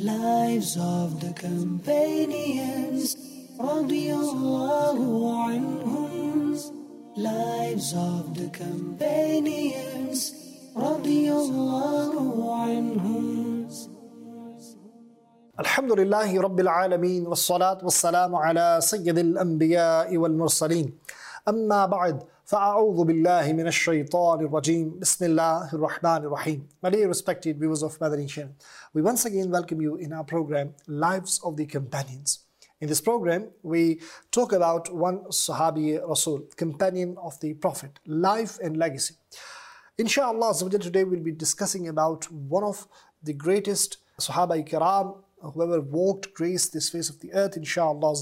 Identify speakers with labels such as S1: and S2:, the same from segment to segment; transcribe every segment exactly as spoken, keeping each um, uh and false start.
S1: Lives of the companions, radiyallahu anhum. Lives of the companions, radiyallahu anhum.
S2: Alhamdulillahi Rabbil Alameen, wassalatu wassalamu ala sayyidil anbiya'i wal mursaleen. Amma ba'd, fa'a'udhu billahi minash shaitanir rajeem. Bismillahir rahmanir rahim. My dear respected viewers of Madani Channel, we once again welcome you in our program, Lives of the Companions. In this program, we talk about one Sahabi Rasul, companion of the Prophet, life and legacy. Inshallah, today we'll be discussing about one of the greatest Sahaba Kiram, whoever walked, graced this face of the earth. Inshallah,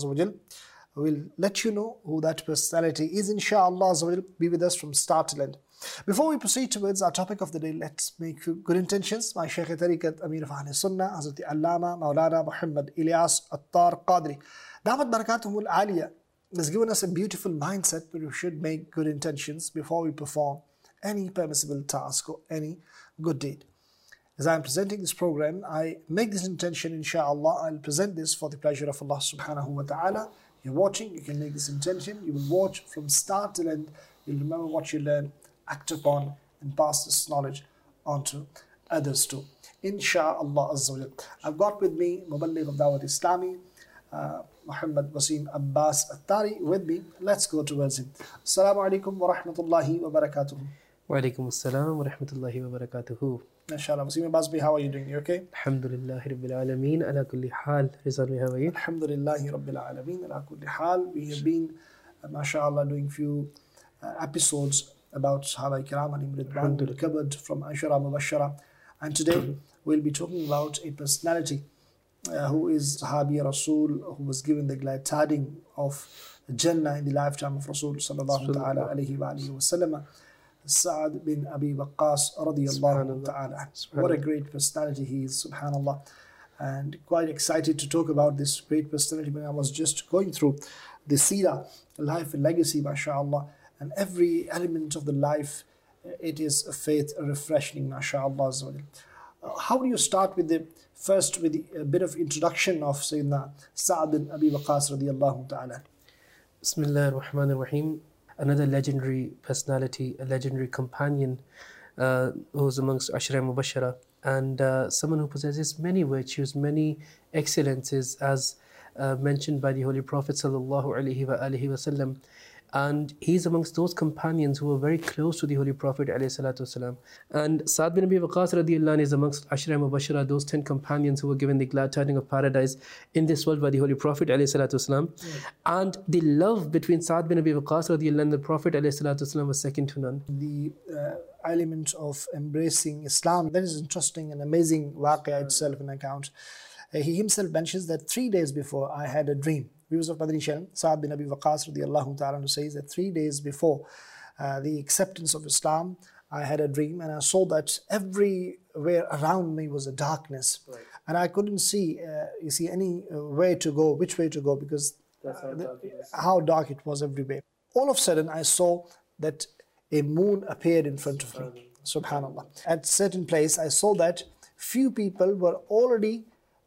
S2: we'll let you know who that personality is. Inshallah, be with us from start to end. Before we proceed towards our topic of the day, let's make good intentions. My Shaykh Tariqat Amir of Ahl Sunnah, Hazrat Allama Maulana Muhammad Ilyas Attar Qadri, Damat Barakatuhul Aliyah, has given us a beautiful mindset where we should make good intentions before we perform any permissible task or any good deed. As I am presenting this program, I make this intention, inshallah, I'll present this for the pleasure of Allah subhanahu wa ta'ala. You're watching, you can make this intention, you will watch from start till end, you'll remember what you learn, act upon, and pass this knowledge on to others too. Insha'Allah Azza wa Jal. I've got with me Muballigh of Dawat Islami, uh, Muhammad Wasim Abbas Attari with me. Let's go towards him. Assalamu alaikum wa rahmatullahi wa barakatuhu.
S3: Wa alaikum assalam wa rahmatullahi wa barakatuhu.
S2: MashaAllah. Wasim Abbas, how are you doing? You okay?
S3: Alhamdulillahi Rabbil Alameen, ala kulli hal. Rizal, how are you?
S2: Alhamdulillahi Rabbil Alameen, ala kulli hal. We have been, uh, MashaAllah, doing few uh, episodes about Sahaba Kiram and Imrid Ban covered from Ashara Mubashara. And today we'll be talking about a personality uh, who is Sahabi Rasul, who was given the glad tidings of Jannah in the lifetime of Rasul sallallahu ta'ala alayhi wa alayhi wa sallam. Sa'ad bin Abi Waqqas radiyallahu ta'ala. What a great personality he is, subhanallah. And quite excited to talk about this great personality when I was just going through the seerah, life and legacy, mashallah. And every element of the life, it is a faith refreshing, mashallah. Uh, how do you start with the first, with the, a bit of introduction of Sayyidina Sa'ad bin Abi Waqqas radiyallahu ta'ala?
S3: Bismillah ar-Rahman ar-Rahim. Another legendary personality, a legendary companion uh, who's amongst Ashra Mubashara, and uh, someone who possesses many virtues, many excellences, as uh, mentioned by the Holy Prophet sallallahu alaihi wa alihi wasallam. And he's amongst those companions who were very close to the Holy Prophet alayhi salatu wasalam. And Sa'ad bin Abi Waqqas radiyallahu anhu is amongst Ashra Mubashara, those ten companions who were given the glad tidings of paradise in this world by the Holy Prophet alayhi salatu wasalam. Yeah. And the love between Sa'ad bin Abi Waqqas radiyallahu anhu and the Prophet alayhi salatu wasalam was second to none.
S2: The uh, element of embracing Islam, that is interesting and amazing waqia itself, an account. Uh, he himself mentions that three days before I had a dream. Viewers of Madani Channel, Sa'ad bin Abi Waqqas radiyallahu ta'ala says that three days before uh, the acceptance of Islam, I had a dream and I saw that everywhere around me was a darkness. Right. And I couldn't see, uh, you see, any uh, way to go, which way to go, because That's how, dark it is. how dark it was everywhere. All of a sudden, I saw that a moon appeared in front of me. Subhanallah. At a certain place, I saw that few people were already,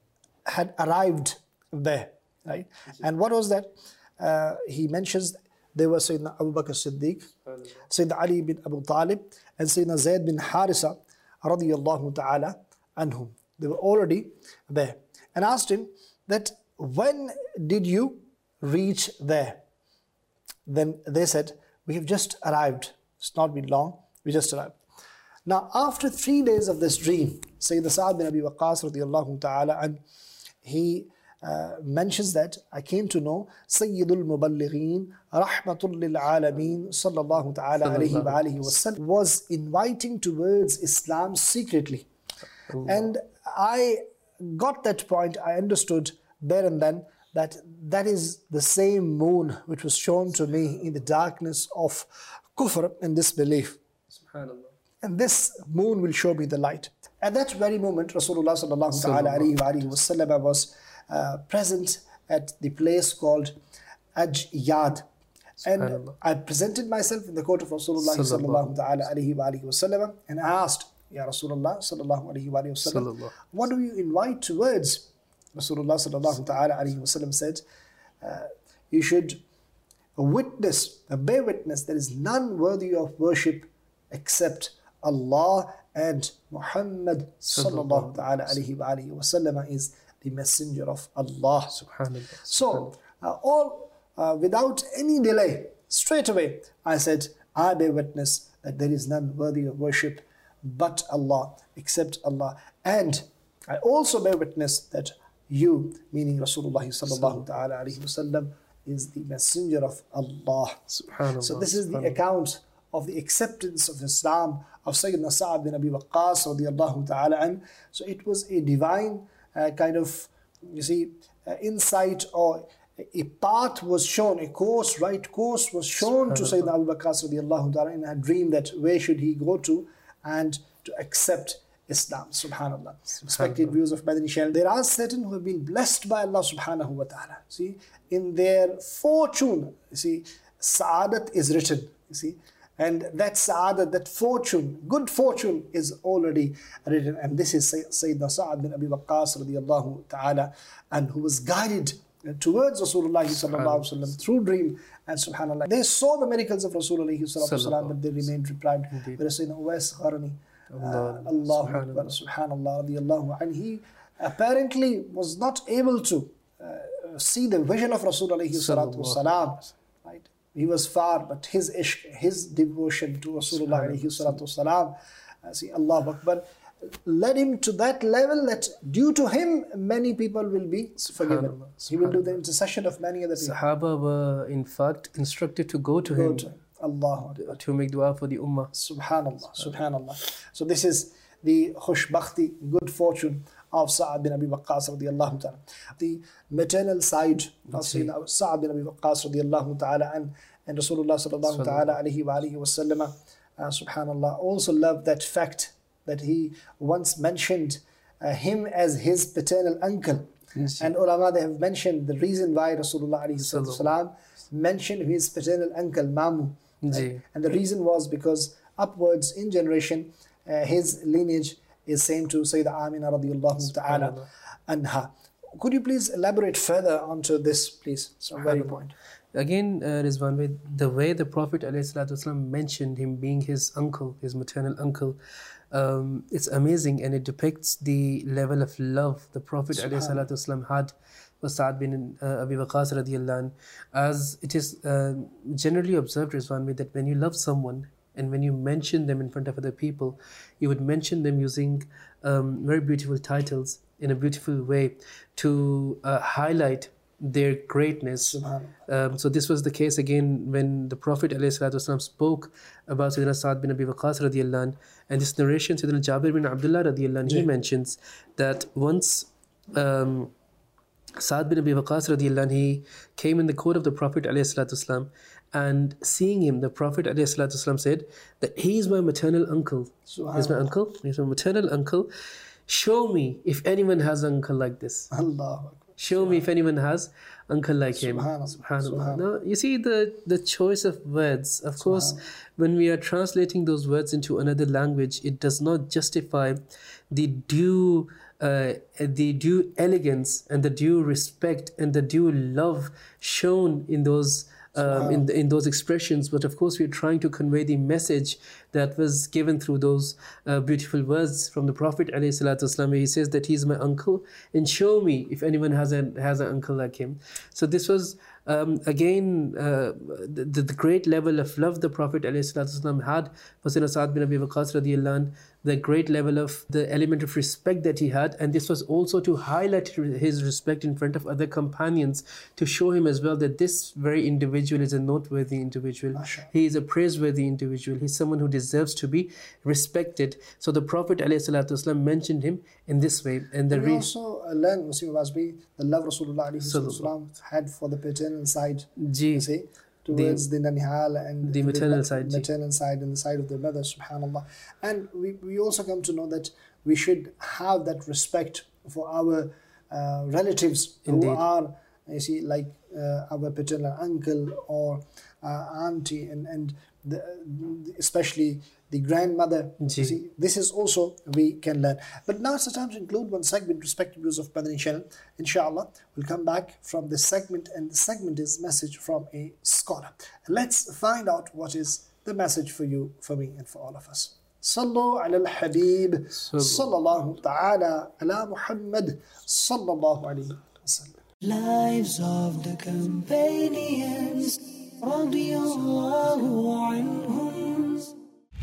S2: had arrived there. Right? And what was that? Uh, he mentions there were Sayyidina Abu Bakr Siddiq, Sayyidina Ali bin Abu Talib, and Sayyidina Zayd bin Harisa radiyallahu ta'ala anhum. They were already there. And asked him that, when did you reach there? Then they said, we have just arrived. It's not been long, we just arrived. Now after three days of this dream, Sayyidina Sa'ad bin Abi Waqqas radiyallahu ta'ala, and he Uh, mentions that I came to know Sayyidul Muballighin Rahmatul Lil Alameen Sallallahu Ta'ala Alayhi Wa Alihi Wasallam was inviting towards Islam secretly. Ooh. And I got that point, I understood there and then that that is the same moon which was shown to me in the darkness of kufr and disbelief. Subhanallah. And this moon will show me the light. At that very moment, Rasulullah Sallallahu Ta'ala Alayhi Wa Alihi Wasallam was Uh, present at the place called Ajyad. And I presented myself in the court of Rasulullah sallallahu ta'ala alayhi wa alihi wa sallam and asked, Ya Rasulullah sallallahu alayhi wa sallam,
S3: Sallallahu.
S2: what do you invite towards? Rasulullah sallallahu ta'ala alayhi wa sallam said, uh, you should witness, bear witness, there is none worthy of worship except Allah, and Muhammad sallallahu ta'ala alayhi wa alayhi wa sallam is the messenger of Allah.
S3: Subhanallah.
S2: So, uh, all uh, without any delay, straight away, I said, I bear witness that there is none worthy of worship but Allah, except Allah. And I also bear witness that you, meaning Rasulullah sallallahu ta'ala alayhi wa sallam, is the messenger of Allah.
S3: Subhanallah.
S2: So this is the account of the acceptance of Islam of Sayyidina Sa'ad bin Abi Waqqas radiyallahu ta'ala an. So it was a divine uh, kind of, you see, uh, insight, or a path was shown, a course, right course was shown to Sayyidina Abu Bakr radiallahu ta'ala in a dream, that where should he go to and to accept Islam. Subhanallah. Respected viewers of Madani Channel, there are certain who have been blessed by Allah subhanahu wa ta'ala. See, in their fortune, you see, Sa'adat is written, you see, and that Sa'adat, that fortune, good fortune is already written. And this is Sayyidina Sa'ad bin Abi Waqqas radiallahu ta'ala, and who was guided towards Rasulullah sallallahu alaihi wasallam through dream. And subhanallah, they saw the miracles of Rasulullah sallallahu alaihi wasallam, but they remained deprived. Whereas Sayyidina Uwais Qarni, uh, Allahu Akbar, subhanallah, radiallahu anhu, he apparently was not able to uh, see the vision of Rasulullah sallallahu alaihi wasallam. Right? He was far, but his ishq, his devotion to Rasulullah sallallahu alaihi wasallam, uh, see, Allahu Akbar, led him to that level that due to him many people will be forgiven. He will do the intercession of many other people.
S3: Sahaba were in fact instructed to go to
S2: Go
S3: him
S2: to him. Allah Akbar.
S3: to make dua for the ummah.
S2: Subhanallah, Subhanallah. So this is the khushbakhti, good fortune of Sa'ad bin Abi Waqqas radiyallahu ta'ala. The maternal side of Sayyidina Sa'ad bin Abi Waqqas radiyallahu ta'ala, and, and Rasulullah sallallahu ta'ala alayhi wa alihi wa sallam, uh, subhanallah, also loved that fact that he once mentioned uh, him as his paternal uncle.
S3: Yes.
S2: And ulama, they have mentioned the reason why Rasulullah alayhi salam mentioned his paternal uncle Mamu. Right? And the reason was because upwards in generation, uh, his lineage is same to Sayyidah Amina radiyallahu ta'ala anha. Could you please elaborate further onto this, please? So very point.
S3: Again, uh, Rizwan Bhai, the way the Prophet ﷺ mentioned him being his uncle, his maternal uncle, um, it's amazing, and it depicts the level of love the Prophet ﷺ had for Sa'ad bin uh, Abi Waqqas radiyallahu anhu. As it is uh, generally observed, Rizwan Bhai, that when you love someone and when you mention them in front of other people, you would mention them using um, very beautiful titles in a beautiful way to uh, highlight their greatness. Um, so this was the case again when the Prophet ﷺ spoke about Sayyidina Sa'ad bin Abi Waqqas radiyallahu anh, and this narration, Sayyidina Jabir bin Abdullah radiyallahu anh, he mentions that once um, Sa'ad bin Abi Waqqas radiyallahu anh, he came in the court of the Prophet ﷺ, and seeing him, the Prophet ﷺ said that he is my maternal uncle. He's my uncle. He's my maternal uncle. Show me if anyone has an uncle like this.
S2: Allah.
S3: Show me if anyone has uncle like him.
S2: Subhanallah.
S3: Subhanallah. Now, you see the, the choice of words. Of course, when we are translating those words into another language, it does not justify the due uh, the due elegance and the due respect and the due love shown in those Um, in, in those expressions. But of course, we're trying to convey the message that was given through those uh, beautiful words from the Prophet ﷺ. He says that he's my uncle, and show me if anyone has an has an uncle like him. So this was um, again uh, the, the great level of love the Prophet ﷺ had for Sayyidina Sa'ad bin Abi Waqqas radiyallahu anh, the great level of the element of respect that he had, and this was also to highlight his respect in front of other companions, to show him as well that this very individual is a noteworthy individual. He is a praiseworthy individual. He's someone who deserves to be respected. So the Prophet ﷺ mentioned him in this way. And the
S2: we
S3: re-
S2: also uh, learn, Muslim Wasbi, the love Rasulullah ﷺ had for the paternal side.
S3: Ji.
S2: You see, towards the, the nanihal and
S3: the maternal
S2: the,
S3: side,
S2: maternal side and the side of the mother, subhanallah. And we, we also come to know that we should have that respect for our uh, relatives
S3: Indeed.
S2: who are, you see, like uh, our paternal uncle or uh, auntie, and, and the, especially the grandmother. You see, this is also we can learn. But now it's the time to include one segment, respective viewers of Madani channel. Inshallah, we'll come back from this segment, and the segment is message from a scholar. Let's find out what is the message for you, for me, and for all of us. Sallu ala al-Habib, sallallahu ta'ala ala Muhammad, sallallahu alayhi wa sallam.
S1: Lives of the companions, radiyallahu anhum.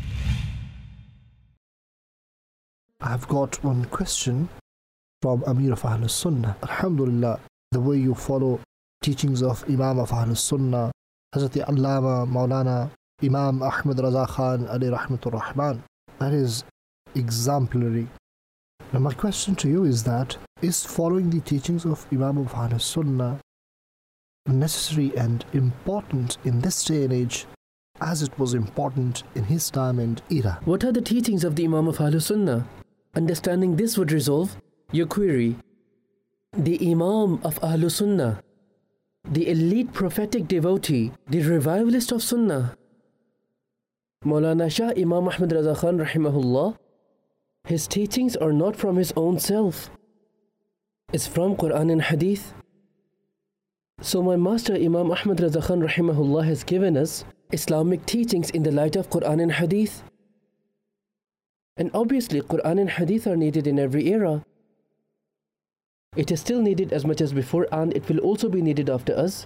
S2: I've got one question from Amir of Ahlus Sunnah. Alhamdulillah, the way you follow teachings of Imam of Ahlus Sunnah, Hazrat Allama Maulana Imam Ahmad Raza Khan alayhi rahmatur rahman, that is exemplary. Now my question to you is that, is following the teachings of Imam of Ahlus Sunnah necessary and important in this day and age as it was important in his time and era?
S3: What are the teachings of the Imam of Ahlus Sunnah? Understanding this would resolve your query. The Imam of Ahlus Sunnah, the elite prophetic devotee, the revivalist of Sunnah, Maulana Shah Imam Ahmad Raza Khan rahimahullah, his teachings are not from his own self. It's from Quran and Hadith. So my master Imam Ahmad Raza Khan rahimahullah has given us Islamic teachings in the light of Quran and Hadith. And obviously Quran and Hadith are needed in every era. It is still needed as much as before, and it will also be needed after us.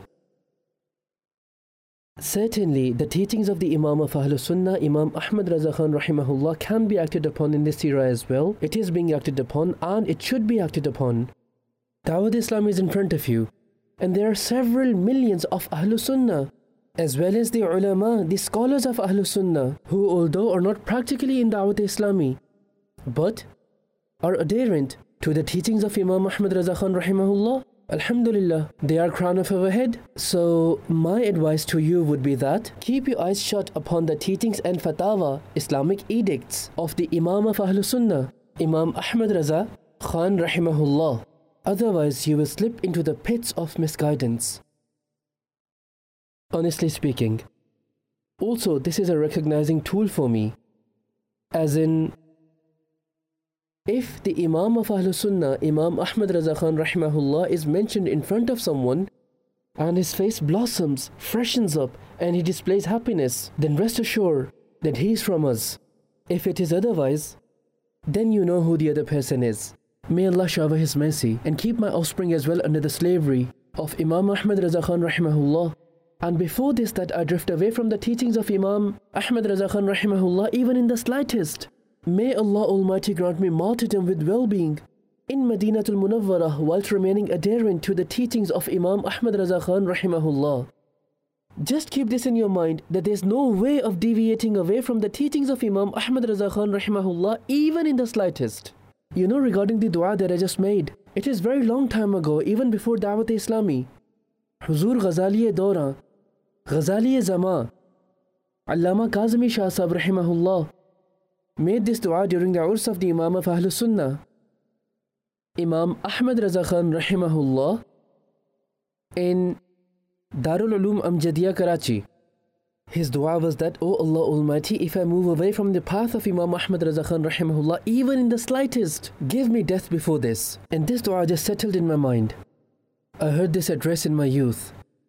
S3: Certainly, the teachings of the Imam of Ahlus Sunnah, Imam Ahmad Raza Khan rahimahullah, can be acted upon in this era as well. It is being acted upon, and it should be acted upon. Dawat Islam is in front of you, and there are several millions of Ahlus Sunnah, as well as the ulama, the scholars of Ahlus Sunnah, who although are not practically in Dawat Islami, but are adherent to the teachings of Imam Ahmad Raza Khan rahimahullah. Alhamdulillah, they are crown of our head. So my advice to you would be that keep your eyes shut upon the teachings and fatawa, Islamic edicts of the Imam of Ahlus Sunnah, Imam Ahmad Raza Khan rahimahullah. Otherwise you will slip into the pits of misguidance. Honestly speaking. Also, this is a recognizing tool for me. As in, if the Imam of Ahlus Sunnah, Imam Ahmad Raza Khan rahimahullah, is mentioned in front of someone and his face blossoms, freshens up, and he displays happiness, then rest assured that he is from us. If it is otherwise, then you know who the other person is. May Allah shower His mercy and keep my offspring as well under the slavery of Imam Ahmad Raza Khan rahimahullah. And before this, that I drift away from the teachings of Imam Ahmad Raza Khan rahimahullah even in the slightest. May Allah Almighty grant me martyrdom with well-being in Madinatul Munawwarah whilst remaining adherent to the teachings of Imam Ahmad Raza Khan rahimahullah. Just keep this in your mind, that there is no way of deviating away from the teachings of Imam Ahmad Raza Khan rahimahullah even in the slightest. You know, regarding the dua that I just made, it is very long time ago, even before Dawat Islami, Huzur Ghazali Dora, Ghazali Zama, Allama Kazmi Shah Sahib rahimahullah made this dua during the Urs of the Imam of Ahlus Sunnah, Imam Ahmad Raza Khan rahimahullah, in Darul Uloom Amjadiyya, Karachi. His dua was that, O Allah Almighty, if I move away from the path of Imam Ahmad Raza Khan rahimahullah even in the slightest, give me death before this. And this dua just settled in my mind. I heard this address in my youth.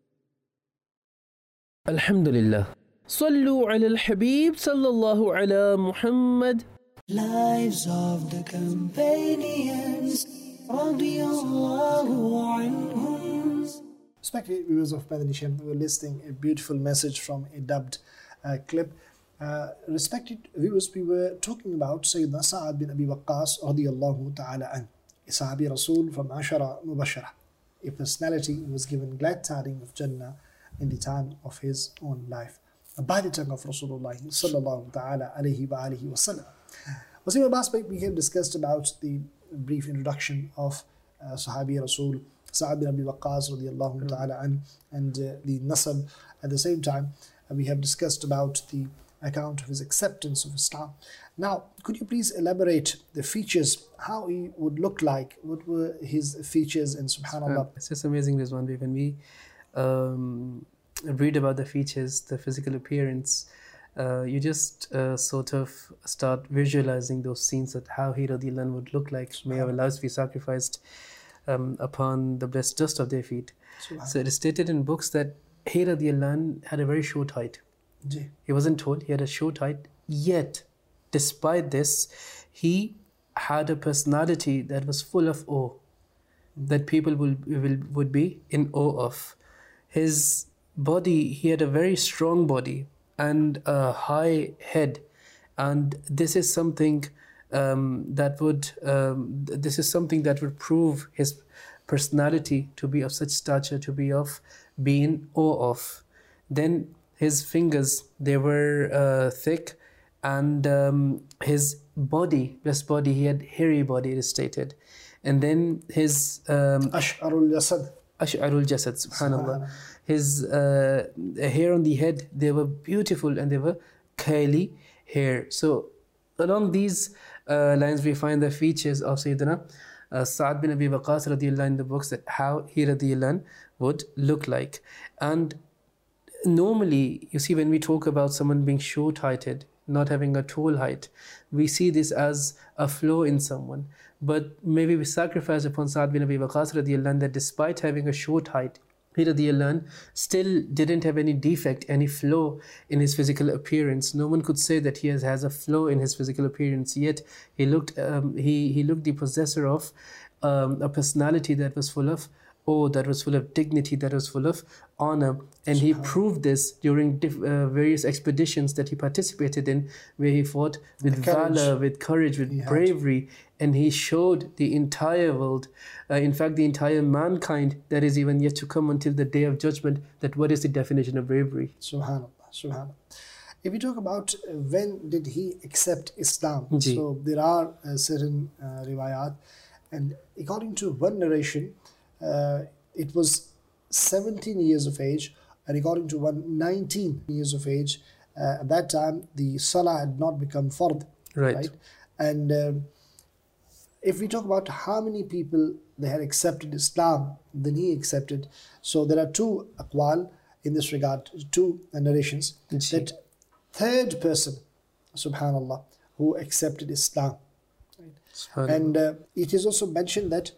S3: Alhamdulillah. Sallu ala al-Habib sallallahu ala Muhammad.
S1: Lives of the companions, radiyallahu anhum.
S2: Respected viewers of Madani channel, we were listening a beautiful message from a dubbed uh, clip. Uh, respected viewers, we were talking about Sayyidina Sa'ad bin Abi Waqqas radiyallahu ta'ala an, a Sahabi Rasul from Ashara Mubashara, a personality who was given glad tidings of Jannah in the time of his own life, by the tongue of Rasulullah sallallahu ta'ala alayhi wa alihi wa sallam. Wasim Abbas, we have discussed about the brief introduction of uh, Sahabi Rasul Sa'ad bin Abi Waqqas radiyallahu ta'ala an, and uh, the nasab. At the same time, uh, we have discussed about the account of his acceptance of Islam. Now, could you please elaborate the features, how he would look like, what were his features, and subhanAllah.
S3: It's just amazing, Rizwan. When we um, read about the features, the physical appearance, uh, you just uh, sort of start visualizing those scenes of how he radiallahu anh would look like. May our lives be sacrificed um, upon the blessed dust of their feet. So it is stated in books that he radiallahu anh had a very short height.
S2: Ji.
S3: He wasn't tall, he had a short height. Yet, despite this, he had a personality that was full of awe, that people will, will would be in awe of. His body, he had a very strong body and a high head, and this is something um, that would um, this is something that would prove his personality to be of such stature, to be of being awe of. Then his fingers, they were uh, thick, and um, his body, blessed body, he had hairy body, it is stated. And then his um,
S2: Ash'arul Jasad.
S3: Ash'arul Jasad, subhanallah. His uh, hair on the head, they were beautiful and they were curly hair. So along these uh, lines, we find the features of Sayyidina uh, Sa'ad bin Abi Waqqas radiallahu anh in the books, that how he radiallahu anh would look like. And normally, you see, when we talk about someone being short-heighted, not having a tall height, we see this as a flaw in someone. But maybe we sacrifice upon Sa'ad bin Abi Waqqas radiallahu anh that despite having a short height, he radiallahu anh still didn't have any defect, any flaw in his physical appearance. No one could say that he has, has a flaw in his physical appearance, yet he looked um, he, he looked the possessor of um, a personality that was full of awe, that was full of dignity, that was full of honor. And he proved this during diff, uh, various expeditions that he participated in, where he fought with valor, with courage, with bravery. And he showed the entire world, uh, in fact, the entire mankind that is even yet to come until the day of judgment, that what is the definition of bravery.
S2: Subhanallah, subhanallah. If we talk about uh, when did he accept Islam,
S3: Ji.
S2: so there are uh, certain uh, riwayat, and according to one narration, uh, it was seventeen years of age, and according to one, nineteen years of age. Uh, at that time, the salah had not become fard,
S3: Right.
S2: right? And um if we talk about how many people they had accepted Islam, then he accepted. So there are two aqwal in this regard, two narrations.
S3: Ji.
S2: That third person, subhanallah, who accepted Islam.
S3: Subhanallah.
S2: And uh, it is also mentioned that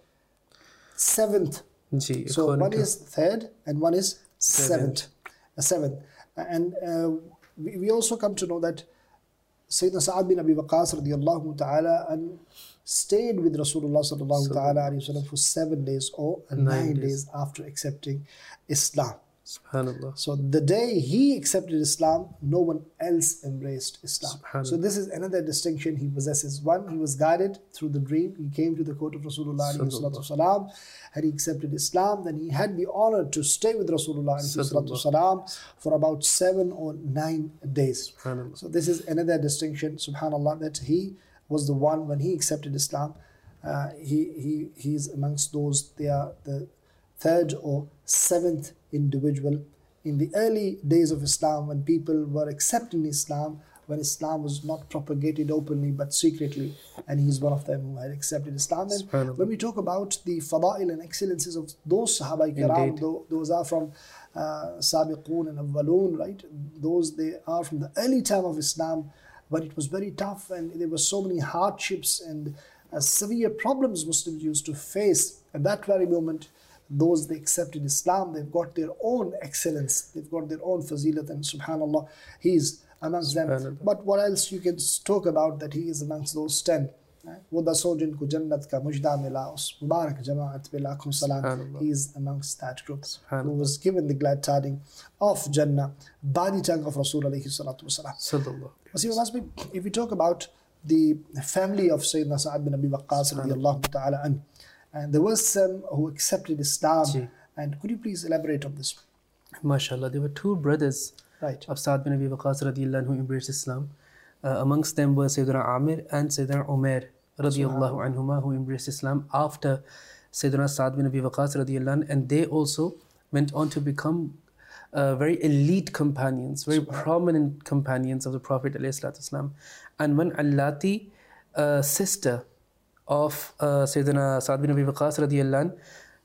S2: seventh.
S3: Ji,
S2: So
S3: according
S2: one
S3: to-
S2: is third and one is seventh.
S3: Seventh.
S2: A seventh. And uh, we, we also come to know that Sayyidina Sa'ad bin Abi Waqqas radiallahu ta'ala and stayed with Rasulullah sallallahu ta'ala alayhi wa sallam for seven days or nine,
S3: Nine
S2: days.
S3: days.
S2: after accepting Islam.
S3: Subhanallah.
S2: So the day he accepted Islam, no one else embraced Islam.
S3: Subhanallah.
S2: So this is another distinction he possesses. One, he was guided through the dream. He came to the court of Rasulullah alayhi salatu wasalam. Had he accepted Islam, then he had the honor to stay with Rasulullah alayhi salatu wasalam for about seven or nine days.
S3: Subhanallah.
S2: So this is another distinction, subhanallah, that he was the one when he accepted Islam. Uh, he he he's amongst those. They are the third or seventh individual in the early days of Islam, when people were accepting Islam, when Islam was not propagated openly but secretly, and he's one of them who had accepted Islam. And
S3: Subhanallah.
S2: when we talk about the fada'il and excellences of those Sahaba Kiram,
S3: Indeed.
S2: tho- those are from uh, Sabiqun and Awwalun, right? Those, they are from the early time of Islam, but it was very tough and there were so many hardships and uh, severe problems Muslims used to face at that very moment. Those they accepted Islam, they've got their own excellence, they've got their own fazilat, and subhanallah, he's amongst them.
S3: Subhanallah.
S2: But what else you can talk about that he is amongst those ten? Wada sojin ku jannat ka mujda mila us mubarak jama'at bilakum salam.
S3: Subhanallah.
S2: He is amongst that group who
S3: Subhanallah.
S2: was given the glad tidings of Jannah by the tongue of Rasul alayhi salatu wasalam.
S3: Sallallahu.
S2: See, must be, if we talk about the family of Sayyidina Sa'ad bin Abi Waqqas radiallahu ta'ala an, and there was some who accepted Islam.
S3: Ji.
S2: And could you please elaborate on this?
S3: MashaAllah, there were two brothers
S2: Right.
S3: of Sa'ad bin Abi Waqqas radiallahu anh who embraced Islam. Uh, amongst them were Sayyidina Amir and Sayyidina Umair radiallahu anhuma, who embraced Islam after Sayyidina Sa'ad bin Abi Waqqas radiallahu anh, and they also went on to become uh, very elite companions, very prominent companions of the Prophet alayhi salatu wasalam. And when Allati, uh, sister of uh, Sayyidina Sa'ad bin Abi Waqqas radiallahu anh,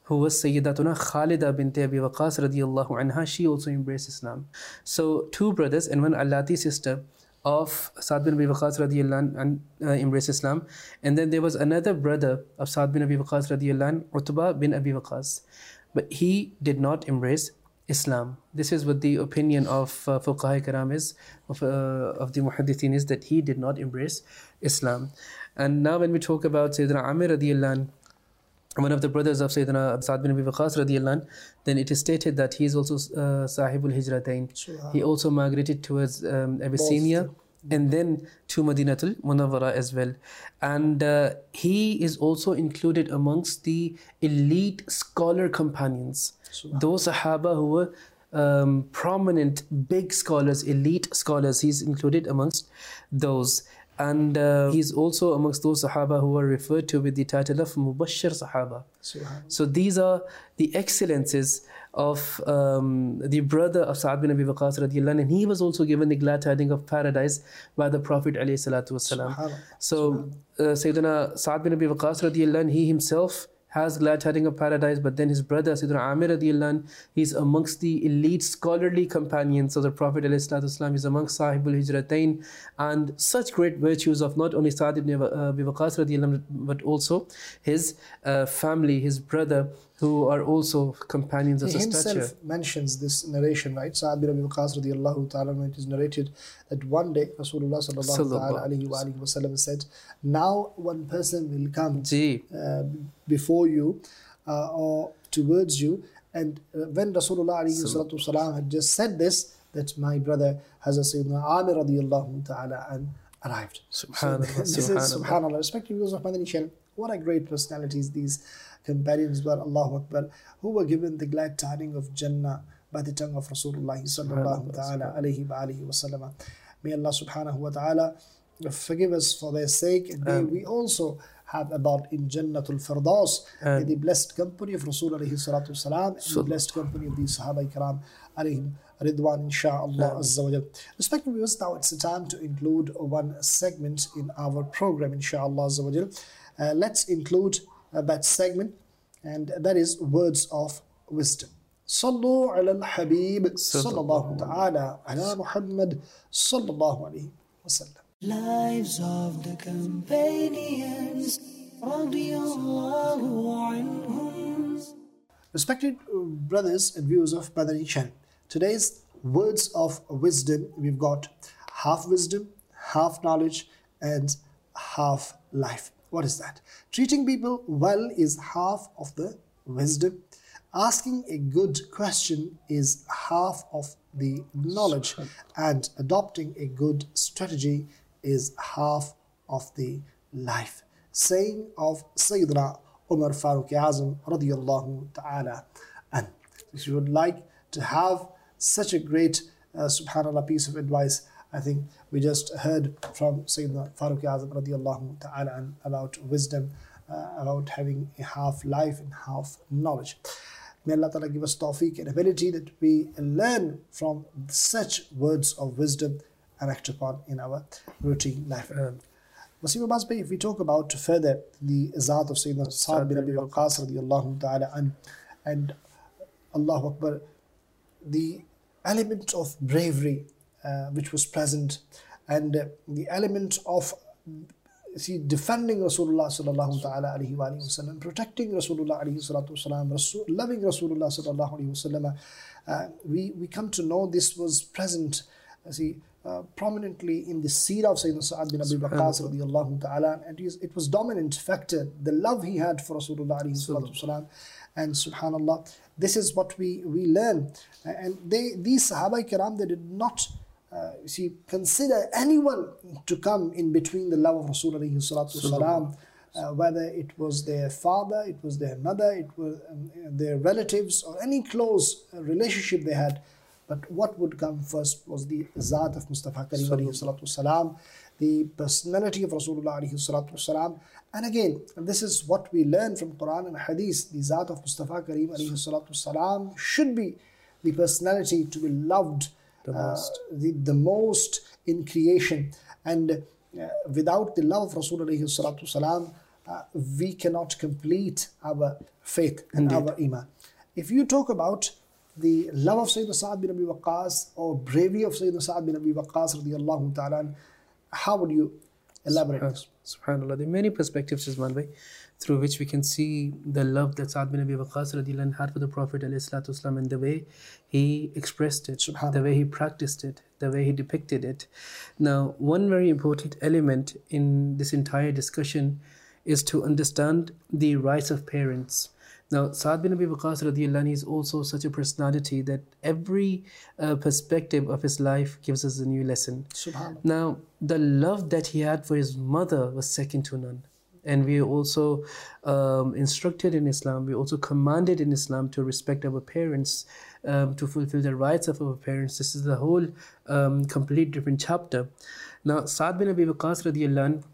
S3: who was Sayyidatuna Khalida bint Abi Waqqas radiyallahu anha, she also embraced Islam. So two brothers and one Allati sister of Sa'd bin Abi Waqqas radiyallahu anhu uh, embraced Islam. And then there was another brother of Sa'd bin Abi Waqqas radiyallahu anhu, Utbah bin Abi Waqqas. But he did not embrace Islam. This is what the opinion of uh, Fuqaha Karam is, of, uh, of the Muhaddithin, is that he did not embrace Islam. And now when we talk about Sayyidina Amir radiyallahu anhu, one of the brothers of Sayyidina Sa'd bin Abi Waqqas radiyallahu anhu, then it is stated that he is also uh, Sahibul Hijratain. Sure. He also migrated towards um, Abyssinia and then to Madinatul Munawwara as well. And uh, he is also included amongst the elite scholar companions. Sure. Those Sahaba who were um, prominent, big scholars, elite scholars, he's included amongst those. And uh, he's also amongst those Sahaba who are referred to with the title of Mubashshir Sahaba. So these are the excellences of um, the brother of Sa'd bin Abi Waqqas radiyallahu anhu, and he was also given the glad tidings of paradise by the Prophet alayhi salatu wasalam. So uh, Sayyidina Sa'd bin Abi Waqqas radiyallahu anhu, he himself has glad tidings of paradise, but then his brother Sayyidina Amir radiyallahu anhu, he's amongst the elite scholarly companions of the Prophet alayhi salatu wasalam. He's amongst Sahibul Hijratain, and such great virtues of not only Sa'd ibn Abi Waqqas radiyallahu anhu, but also his uh, family, his brother, who are also companions of
S2: he
S3: the
S2: himself
S3: stature.
S2: mentions this narration, right? Sa'd bin Abi Waqqas radiyallahu ta'ala, it is narrated that one day Rasulullah sallallahu alayhi wa alayhi wa sallam said, now one person will come uh, before you uh, or towards you, and uh, when Rasulullah alayhi salatu wasalam had just said this, that my brother has a Sayyidina Amir radiyallahu ta'ala and arrived.
S3: Subhanallah.
S2: So this
S3: Subhanallah.
S2: is subhanallah. Respected viewers of Madani Channel, what a great personalities these companions were, Allahu Akbar, who were given the glad tidings of Jannah by the tongue of Rasulullah sallallahu ta'ala alayhi wa alihi wa sallam. May Allah subhanahu wa ta'ala forgive us for their sake, and may we also have about in Jannatul Firdaus, in the blessed company of Rasul alayhi salatu wasalam, and the blessed company of the Sahaba Ikram alayhim Ridwan, insha'Allah azza wa jal. Respected viewers, now it's the time to include one segment in our program, insha'Allah azza wa jal. Uh, let's include uh, that segment, and that is words of wisdom. Sallu ala al-Habib sallallahu ta'ala ala Muhammad sallallahu alayhi wa sallam.
S1: Lives of the companions, radiyallahu anhum.
S2: Respected brothers and viewers of Madani Channel, today's words of wisdom, we've got half wisdom, half knowledge, and half life. What is that? Treating people well is half of the wisdom. Asking a good question is half of the knowledge. And adopting a good strategy is half of the life. Saying of Sayyidina Umar Farooq Azam radiyallahu ta'ala. And if you would like to have such a great uh, subhanallah piece of advice, I think we just heard from Sayyidina Farooq Azam radiyallahu ta'ala about wisdom, uh, about having a half life and half knowledge. May Allah Ta'ala give us tawfiq and ability that we learn from such words of wisdom and act upon in our routine life. Wasim Abbas Bhai, if we talk about further the Zat of Sayyidina Sa'd bin Abi Waqqas radiyallahu ta'ala and, and Allahu Akbar, the element of bravery uh, which was present, and uh, the element of see, defending Rasulullah sallallahu ta'ala alayhi wa sallam, protecting Rasulullah alayhi salatu wasalam, Rasul, loving Rasulullah sallallahu alayhi wa sallam, uh, we, we come to know this was present uh, see, uh, prominently in the seerah of Sayyidina Sa'd bin Abi Waqqas radiyallahu ta'ala, and it, is, it was dominant factor, the love he had for Rasulullah alayhi salatu wasalam. And subhanallah, this is what we, we learn. And they, these Sahaba Kiram, they did not Uh, see, consider anyone to come in between the love of Rasulullah, uh, whether it was their father, it was their mother, it was um, their relatives, or any close uh, relationship they had. But what would come first was the Zat of Mustafa Kareem, the personality of Rasulullah. And again, this is what we learn from Quran and Hadith. The Zat of Mustafa Kareem should be the personality to be loved The most. Uh, the, the most in creation, and uh, without the love of Rasulullah, uh, we cannot complete our faith and
S3: Indeed.
S2: our iman. If you talk about the love of Sayyidina Sa'ad bin Abi Waqqas or bravery of Sayyidina Sa'ad bin Abi Waqqas radiyallahu ta'ala, how would you elaborate this?
S3: SubhanAllah, there are many perspectives, Rizwan bhai, through which we can see the love that Sa'ad bin Abi Waqqas radiyallahu anhu had for the Prophet ﷺ, and the way he expressed it,
S2: SubhanAllah.
S3: the way he practiced it, the way he depicted it. Now, one very important element in this entire discussion is to understand the rights of parents. Now, Sa'ad bin Abi Waqqas radiyallahu anhu is also such a personality that every uh, perspective of his life gives us a new lesson.
S2: SubhanAllah.
S3: Now, the love that he had for his mother was second to none. And we are also um, instructed in Islam, we are also commanded in Islam to respect our parents, um, to fulfill the rights of our parents. This is the whole um, complete different chapter. Now, Sa'ad bin Abi Waqqas radiyallahu anhu,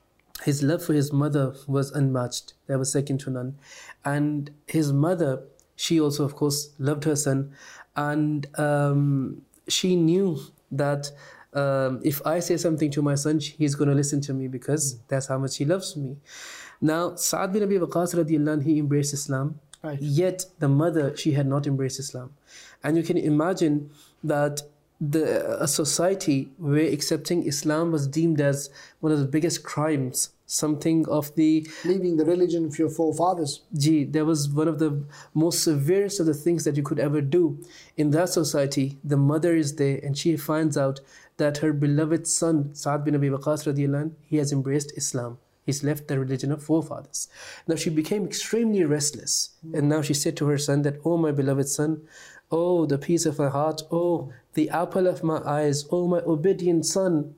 S3: his love for his mother was unmatched. That was second to none. And his mother, she also, of course, loved her son. And um, she knew that um, if I say something to my son, he's going to listen to me because that's how much he loves me. Now, Sa'ad bin Abi Waqqas radiyallahu anhu, he embraced Islam.
S2: Right.
S3: Yet the mother, she had not embraced Islam. And you can imagine that the a society where accepting Islam was deemed as one of the biggest crimes, something of the
S2: Leaving the religion of your forefathers.
S3: gee, there was one of the most severest of the things that you could ever do. In that society, the mother is there and she finds out that her beloved son, Sa'ad bin Abi Waqqas radiyallahu anh, he has embraced Islam. He's left the religion of forefathers. Now she became extremely restless. And now she said to her son that, oh my beloved son, oh the peace of my heart, oh the apple of my eyes, oh my obedient son,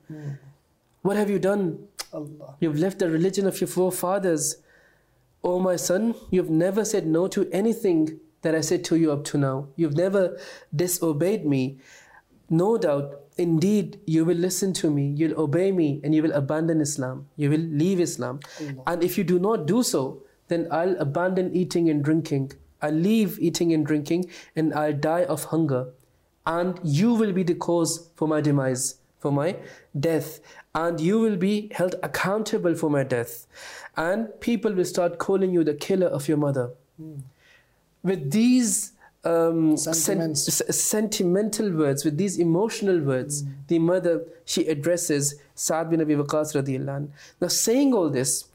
S3: what have you done?
S2: Allah.
S3: You've left the religion of your forefathers. Oh my son, you've never said no to anything that I said to you up to now. You've never disobeyed me. No doubt, indeed, you will listen to me, you'll obey me, and you will abandon Islam. You will leave Islam.
S2: Allah.
S3: And if you do not do so, then I'll abandon eating and drinking. I'll leave eating and drinking, and I'll die of hunger. And you will be the cause for my demise, for my death. And you will be held accountable for my death. And people will start calling you the killer of your mother. With these um, sen-
S2: Sentiments.
S3: s- sentimental words, with these emotional words, the mother, she addresses Sa'ad bin Abi Waqqas radiyallahu anh. Now saying all this,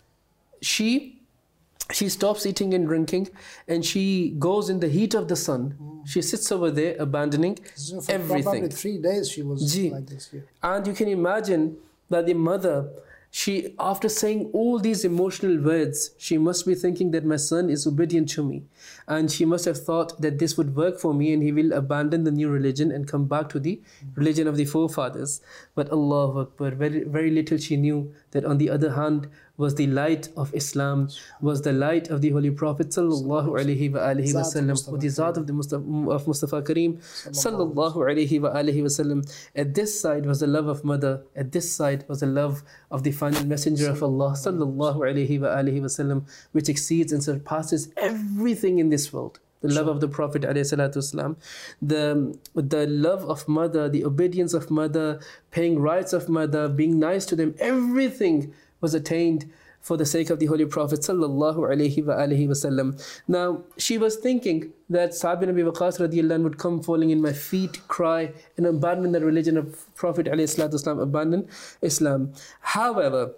S3: she she stops eating and drinking and she goes in the heat of the sun. She sits over there abandoning
S2: So for
S3: everything.
S2: probably three days she was
S3: Gee.
S2: like this. Yeah.
S3: And you can imagine that the mother, she, after saying all these emotional words, she must be thinking that my son is obedient to me. And she must have thought that this would work for me and he will abandon the new religion and come back to the religion of the forefathers. But Allahu Akbar, very, very little she knew that on the other hand was the light of Islam, was the light of the Holy Prophet sallallahu alaihi wa alihi wa sallam, with the Zat of the Mustafa, of Mustafa Kareem sallallahu alaihi wa alihi wa sallam. At this side was the love of mother, at this side was the love of the final messenger of Allah sallallahu alaihi wa alihi wa sallam, which exceeds and surpasses everything in this world. The love of the Prophet ﷺ, the, the love of mother, the obedience of mother, paying rights of mother, being nice to them, everything was attained for the sake of the Holy Prophet sallallahu alaihi wa alihi wasallam. Now, she was thinking that Sa'ad bin Abi Waqqas radiyallahu anhu would come falling in my feet, cry, and abandon the religion of Prophet alayhi salatu, abandon Islam. However,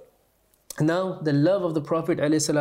S3: now the love of the Prophet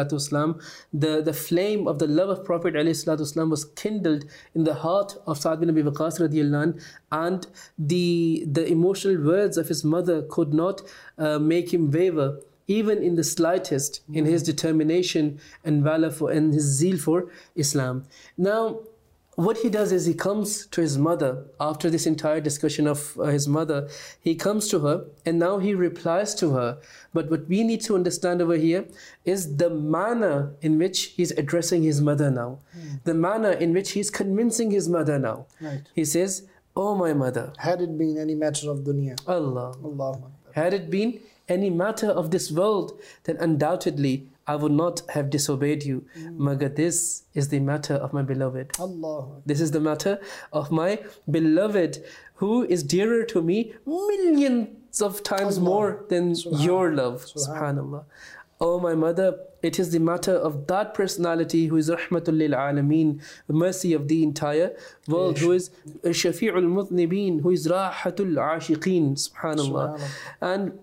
S3: ﷺ, the, the flame of the love of Prophet ﷺ was kindled in the heart of Sa'ad bin Abi Waqqas radiyallahu anh, and the, the emotional words of his mother could not uh, make him waver, even in the slightest, in his determination and valor for, and his zeal for Islam. Now, what he does is he comes to his mother after this entire discussion of uh, his mother. He comes to her and now he replies to her. But what we need to understand over here is the manner in which he's addressing his mother now. Mm. The manner in which he's convincing his mother now.
S2: Right.
S3: He says, oh my mother.
S2: Had it been any matter of dunya.
S3: Allah.
S2: Allah.
S3: Had it been any matter of this world, then undoubtedly I would not have disobeyed you. Mm. Magar this is the matter of my beloved.
S2: Allah.
S3: This is the matter of my beloved, who is dearer to me millions of times
S2: Allah.
S3: more than
S2: Subhanallah.
S3: your love.
S2: Subhanallah.
S3: Subhanallah. O my mother, it is the matter of that personality who is Rahmatul lil Alameen, the mercy of the entire world, who is Shafi'ul Muthnibeen, who is Rahatul Ashiqeen, subhanallah. subhanallah. And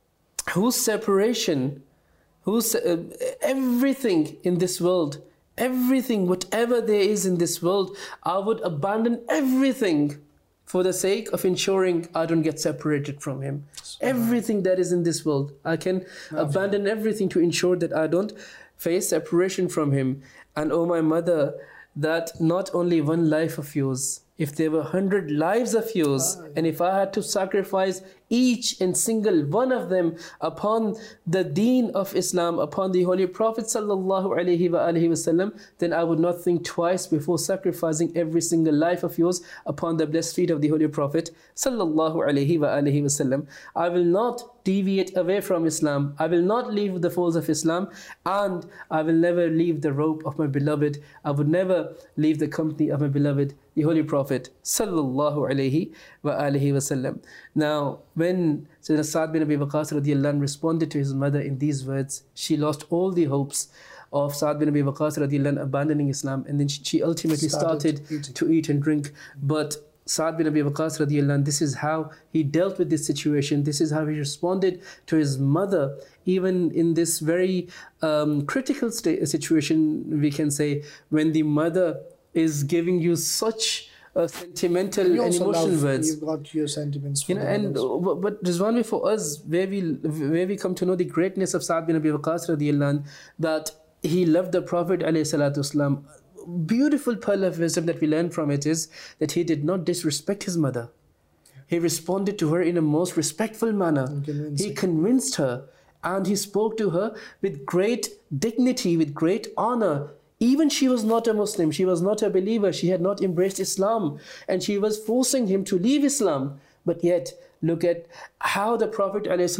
S3: whose separation, whose uh, everything in this world, everything, whatever there is in this world, I would abandon everything for the sake of ensuring I don't get separated from him. Everything that is in this world, I can abandon everything to ensure that I don't face separation from him. And oh my mother, that not only one life of yours, if there were hundred lives of yours, and if I had to sacrifice each and single one of them upon the deen of Islam, upon the Holy Prophet sallallahu alaihi wasallam, then I would not think twice before sacrificing every single life of yours upon the blessed feet of the Holy Prophet sallallahu alaihi wasallam. I will not deviate away from Islam. I will not leave the folds of Islam, and I will never leave the rope of my beloved. I would never leave the company of my beloved, the Holy Prophet sallallahu alaihi wasallam. Now, when Sayyidina Sa'd bin Abi Waqqas radiallahu anh responded to his mother in these words, she lost all the hopes of Sa'd bin Abi Waqqas radiallahu anh abandoning Islam, and then she ultimately started, started to eat and drink. But Sa'd bin Abi Waqqas radiallahu anh, this is how he dealt with this situation. This is how he responded to his mother, even in this very um, critical situation, we can say, when the mother is giving you such uh, sentimental and, and emotional words.
S2: You've got your sentiments for
S3: you know, and uh, but Rizwan, for us, where we where we come to know the greatness of Sa'd bin Abi Waqqas radiallahu anh, that he loved the Prophet alayhi salatu wasalam. Beautiful pearl of wisdom that we learn from it is that he did not disrespect his mother. He responded to her in a most respectful manner. He convinced her, and he spoke to her with great dignity, with great honor. Even she was not a Muslim, she was not a believer, she had not embraced Islam, and she was forcing him to leave Islam. But yet, look at how the Prophet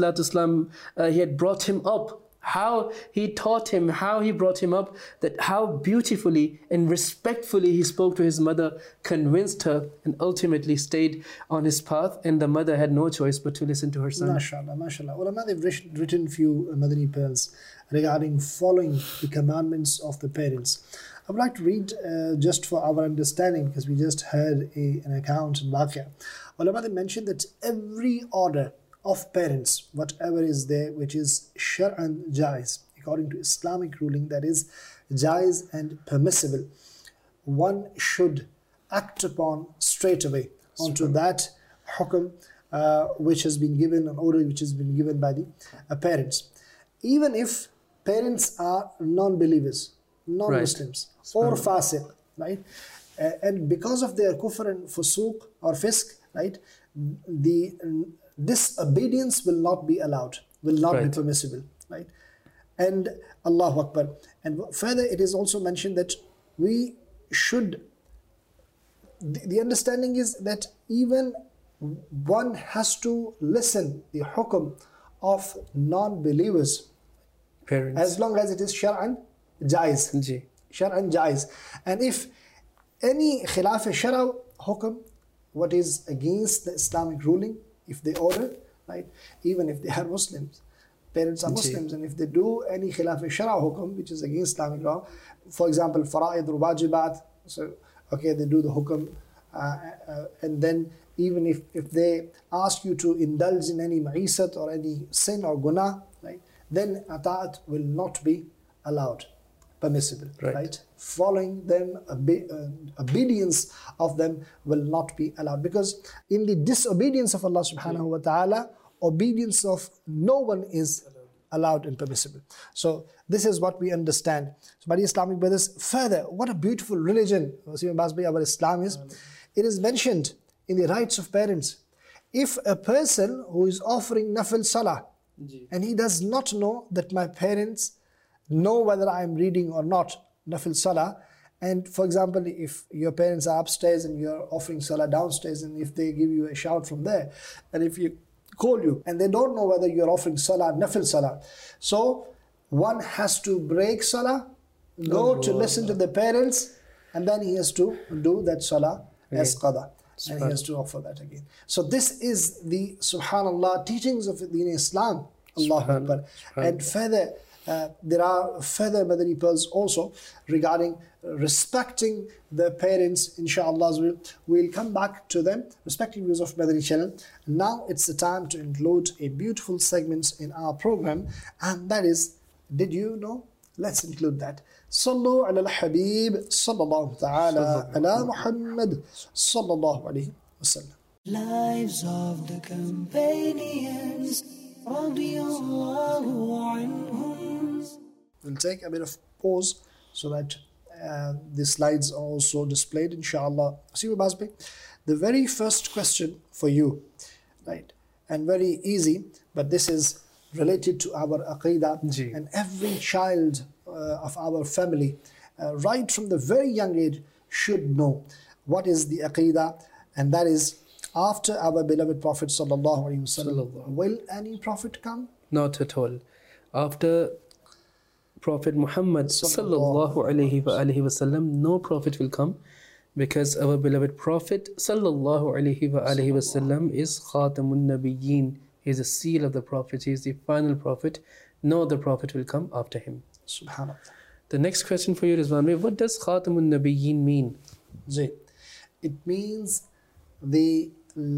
S3: ﷺ, uh, he had brought him up, how he taught him, how he brought him up, that how beautifully and respectfully he spoke to his mother, convinced her, and ultimately stayed on his path, and the mother had no choice but to listen to her son.
S2: MashaAllah, MashaAllah. Ulama, they've written few Madani pearls regarding following the commandments of the parents. I would like to read uh, just for our understanding, because we just heard a, an account in Waqia. Ulama, they mentioned that every order of parents, whatever is there, which is shar'an jaiz, according to Islamic ruling, that is jaiz and permissible, one should act upon straight away onto that hukum uh, which has been given, an order which has been given by the uh, parents. Even if parents are non-believers, non-Muslims, right, or fasiq, right? Uh, and because of their kufr and fusuq or fisk, right, the uh, disobedience will not be allowed, will not right. be permissible, right? And Allahu Akbar. And further, it is also mentioned that we should, the, the understanding is that even one has to listen the hukum of non-believers,
S3: parents,
S2: as long as it is shar'an jaiz. Shar'an jaiz. And if any khilaf shara hukum, what is against the Islamic ruling, if they order, right, even if they are Muslims, parents are Muslims, and if they do any khilaf shara hukum, which is against Islamic law, for example, fara'id or wajibat, so, okay, they do the hukum, uh, uh, and then even if, if they ask you to indulge in any ma'isat or any sin or guna, right, then ata'at will not be allowed, permissible, right? right? Following them, obe uh, obedience of them will not be allowed, because in the disobedience of Allah subhanahu wa ta'ala, obedience of no one is allowed and permissible. So this is what we understand. So, my Islamic brothers, further, what a beautiful religion our Islam is. It is mentioned in the rights of parents. If a person who is offering nafil salah, and he does not know that my parents know whether I am reading or not nafil salah, and for example, if your parents are upstairs and you're offering salah downstairs, and if they give you a shout from there, and if you call you, and they don't know whether you're offering salah, nafil salah, so one has to break salah, go oh, to listen to the parents, and then he has to do that salah as qada, and he has to offer that again. So this is the, subhanallah, teachings of the Islam. Allahu Akbar. And further, Uh, there are further Madani pearls also regarding respecting the parents, inshallah. We'll, we'll come back to them, respecting views of Madani channel. Now it's the time to include a beautiful segment in our program, and that is, did you know? Let's include that. Sallu ala al-Habib, sallallahu ta'ala ala Muhammad, sallallahu alayhi wa sallam.
S1: Lives of the companions, radiyallahu anhum.
S2: We'll take a bit of pause so that uh, the slides are also displayed, inshallah. See, Basbi, the very first question for you, right, and very easy, but this is related to our aqidah,
S3: Ji.
S2: and every child uh, of our family, uh, right from the very young age, should know what is the aqidah, and that is, after our beloved Prophet sallallahu alaihi wasallam,
S3: Sallallahu.
S2: will any prophet come?
S3: Not at all. After Prophet Muhammad
S2: Sallallahu
S3: sallallahu alaihi wa alihi wasallam, no prophet will come, because our beloved Prophet sallallahu alaihi wa alihi wasallam is Khatamun Nabiyyin. He is the seal of the prophets. He is the final prophet. No other prophet will come after him.
S2: Subhanallah.
S3: The next question for you is, what does Khatamun Nabiyyin mean?
S2: Zay. It means the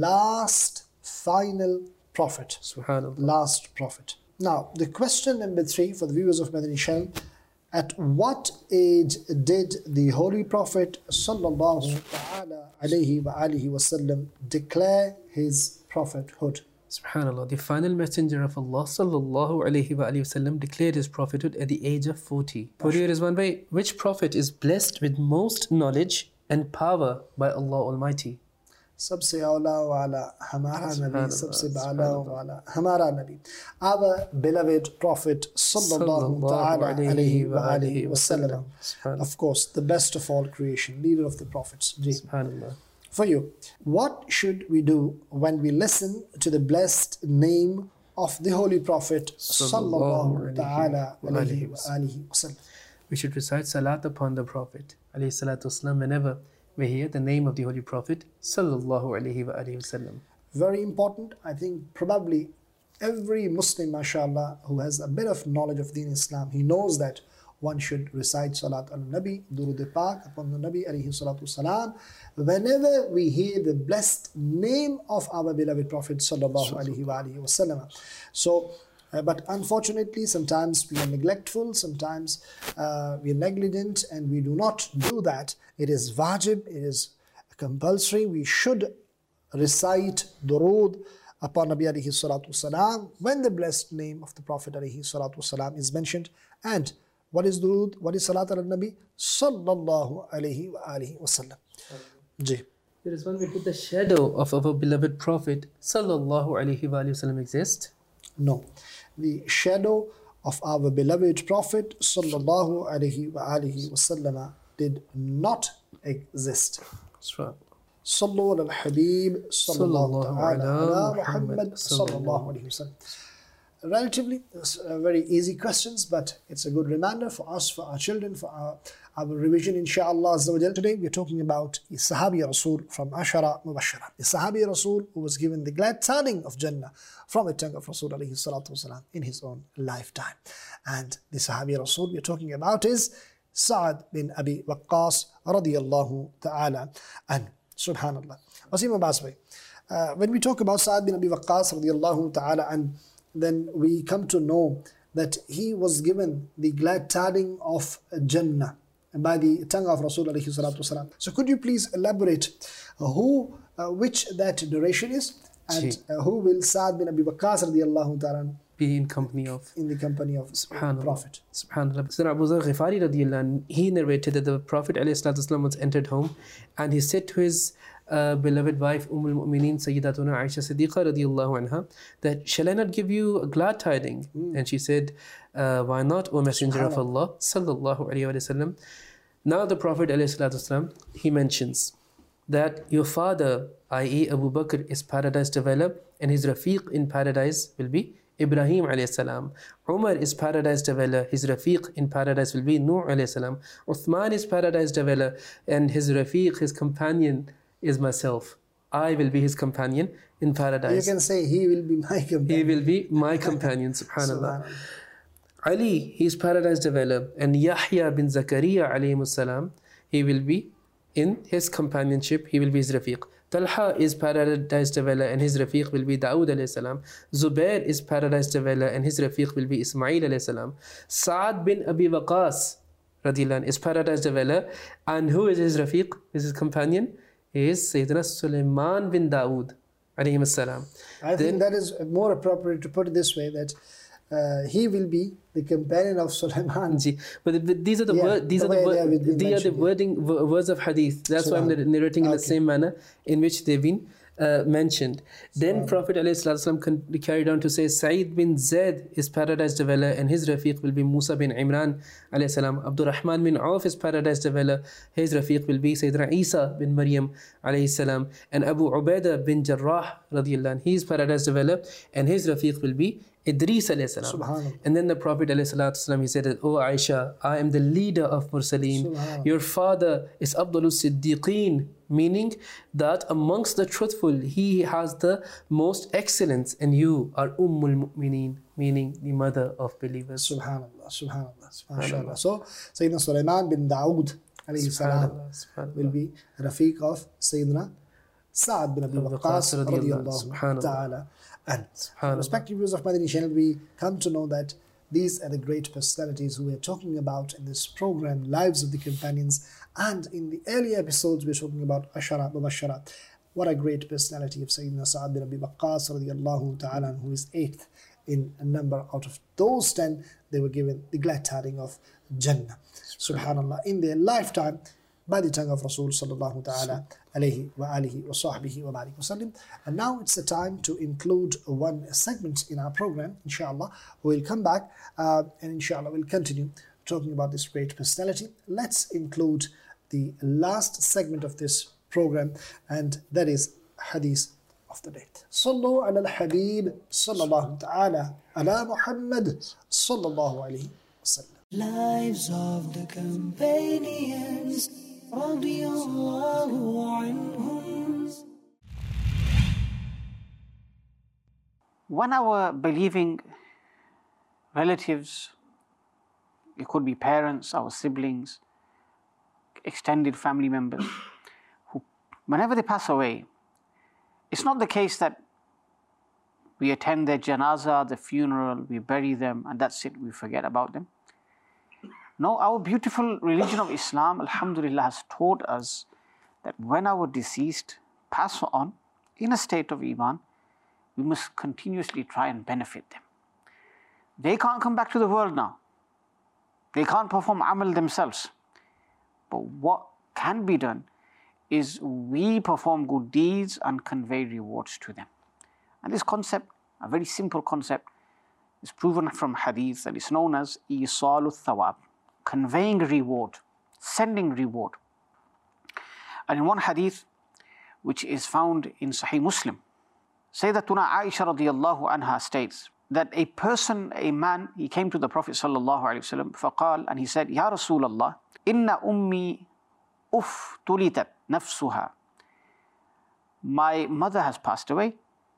S2: last final prophet.
S3: Subhanallah.
S2: Last prophet. Now, the question number three for the viewers of Madani Channel: at what age did the Holy Prophet sallallahu ta'ala alayhi wa alihi wasallam declare his prophethood?
S3: Subhanallah. The final messenger of Allah sallallahu alayhi wa alihi wasallam declared his prophethood at the age of forty. For you, Rizwan Bhai, which prophet is blessed with most knowledge and power by Allah Almighty?
S2: सबसे औला वाला हमारा नबी सबसे बाला
S3: Subhanallah.
S2: वाला हमारा नबी, our beloved prophet sallallahu ta'ala alayhi wa alihi wasallam,
S3: Subhanallah.
S2: of course the best of all creation, leader of the prophets. Ji.
S3: Subhanallah.
S2: For you, what should we do when we listen to the blessed name of the Holy Prophet sallallahu ta'ala alayhi wa alihi wasallam?
S3: We should recite salat upon the Prophet alayhi salatu wasalam whenever we hear the name of the Holy Prophet sallallahu alayhi wa alihi wasallam.
S2: Very important. I think probably every Muslim, mashallah, who has a bit of knowledge of Deen Islam, he knows that one should recite Salat al-Nabi, Durud Pak upon the Nabi alayhi salatu salam, whenever we hear the blessed name of our beloved Prophet sallallahu alayhi wa alihi wasallam. So, uh, but unfortunately, sometimes we are neglectful, sometimes uh, we are negligent, and we do not do that. It is wajib, it is compulsory. We should recite Durud upon Nabi alayhi salatu salam when the blessed name of the Prophet alayhi salatu salam is mentioned. And what is Durud? What is Salat al-Nabi? Sallallahu alayhi wa alihi wasallam. Ji.
S3: There is one way, did the shadow of our beloved Prophet sallallahu alayhi wa sallam exist?
S2: No. The shadow of our beloved Prophet sallallahu alayhi wa alihi wasallam did not exist.
S3: That's right.
S2: Sallu ala al-Habib sallallahu
S3: Sallallahu
S2: ta'ala
S3: ala
S2: ala Muhammad
S3: Muhammad
S2: sallallahu alayhi wasallam. Relatively uh, very easy questions, but it's a good reminder for us, for our children, for our, our revision, inshallah azza wa jal. Today we're talking about a Sahabi Rasul from Ashara Mubashara. A Sahabi Rasul who was given the glad tidings of Jannah from the tongue of Rasul alayhi salatu wasalam in his own lifetime. And the Sahabi Rasul we're talking about is Sa'ad bin Abi Waqqas radiyallahu ta'ala and subhanallah. Wasim Abbas, uh, when we talk about Sa'ad bin Abi Waqqas radiyallahu ta'ala and then we come to know that he was given the glad tidings of Jannah by the tongue of Rasul alayhi salatu wasalam. So could you please elaborate uh, who, uh, which that duration is, and uh, who will Sa'ad bin Abi Waqqas radiyallahu ta'ala
S3: Be in company of
S2: in the company of
S3: Subhanallah.
S2: Prophet?
S3: Subhanallah. Sayyidina Abu Dharr Ghifari radiyallahu anh, he narrated that the Prophet alayhi salatu wasalam once entered home, and he said to his uh, beloved wife Umm al-Mu'mineen Sayyidatuna Aisha Siddiqa radiyallahu anha that, shall I not give you a glad tiding? Mm. And she said, uh, why not, O Messenger of Allah sallallahu alayhi wa sallam? Now the Prophet alayhi salatu wasalam, he mentions that your father, that is Abu Bakr, is paradise dweller, and his Rafiq in paradise will be Ibrahim alayhi salam. Umar is paradise dweller, his Rafiq in paradise will be Nuh alayhi salam. Uthman is paradise dweller, and his Rafiq, his companion, is myself. I will be his companion in paradise.
S2: You can say he will be my companion.
S3: He will be my companion, subhanallah. Ali, his paradise dweller, and Yahya bin Zakaria alayhi salam, he will be in his companionship, he will be his rafiq. Talha is paradise dweller and his rafiq will be Dawood alayhi salam. Zubair is paradise dweller and his rafiq will be Ismail alayhi salam. Sa'ad bin Abi Waqas radiyallahu anhu is paradise dweller, and who is his rafiq, is his companion? He is Sayyidina Sulaiman bin Dawood alayhi salam.
S2: I
S3: Then,
S2: think that is more appropriate to put it this way, that uh, he will be the companion of Sulaiman.
S3: But, but these are the
S2: Yeah,
S3: word, these
S2: the
S3: are the,
S2: way
S3: word,
S2: they have been
S3: they are the
S2: mentioned, yeah.
S3: wording w- words of hadith. That's why I'm
S2: Subhanallah.
S3: narrating in the
S2: Okay.
S3: same manner in which they've been uh, mentioned. Then Prophet ﷺ con- carried on to say, Sa'id bin Zaid is paradise dweller and his rafiq will be Musa bin Imran alayhi salam. Abdul Rahman bin Auf is paradise dweller, his rafiq will be Sayyidina Isa bin Maryam alayhi salam. And Abu Ubaidah bin Jarrah radiyallahu anh, he is paradise dweller and his rafiq will be Idris alayhi salam.
S2: Subhanallah.
S3: And then the Prophet ﷺ, he said, that, "O Aisha, I am the leader of Mursaleen.
S2: Subhanallah.
S3: Your father is Abdul Siddiqeen," meaning that amongst the truthful, he has the most excellence, and you are Ummul Mu'mineen, meaning the mother of believers.
S2: Subhanallah, Subhanallah, MashaAllah. So, Sayyidina Sulaiman bin Dawood alayhi salam
S3: Subhanallah, subhanallah.
S2: will be Rafiq of Sayyidina Sa'ad bin Abi
S3: Abu
S2: Waqqas
S3: Waqqas radiyallahu
S2: radiyallahu
S3: Subhanallah.
S2: ta'ala. And
S3: Subhanallah.
S2: respective viewers of Madani channel, we come to know that these are the great personalities who we are talking about in this program, Lives of the Companions. And in the earlier episodes, we are talking about Ashara Mubashara. What a great personality of Sayyidina Sa'ad bin Abi Waqqas radiyallahu ta'ala, who is eighth in a number out of those ten. They were given the glad tidings of Jannah. Subhanallah. In their lifetime, by the tongue of Rasul sallallahu ta'ala alayhi wa alihi wa sahbihi wa barik wa sallim. And now it's the time to include one segment in our program, inshallah. We'll come back uh, and inshallah we'll continue talking about this great personality. Let's include the last segment of this program, and that is Hadith of the day. Sallu ala al-Habib sallallahu ta'ala ala Muhammad sallallahu alayhi wa sallam.
S1: Lives of the companions, radiyallahu anhum.
S4: When our believing relatives, it could be parents, our siblings, extended family members, who, whenever they pass away, it's not the case that we attend their janazah, the funeral, we bury them, and that's it, we forget about them. No, our beautiful religion of Islam, alhamdulillah, has taught us that when our deceased pass on in a state of Iman, we must continuously try and benefit them. They can't come back to the world now. They can't perform amal themselves. But what can be done is we perform good deeds and convey rewards to them. And this concept, a very simple concept, is proven from hadith, that is known as Isalu Thawab, conveying reward, sending reward. And in one hadith, which is found in Sahih Muslim, Sayyidatuna Aisha radiyallahu anha states that a person, a man, he came to the Prophet sallallahu alaihi wasallam, faqal, and he said, Ya Rasulullah, inna ummi uftulitat nafsuha. My mother has passed away.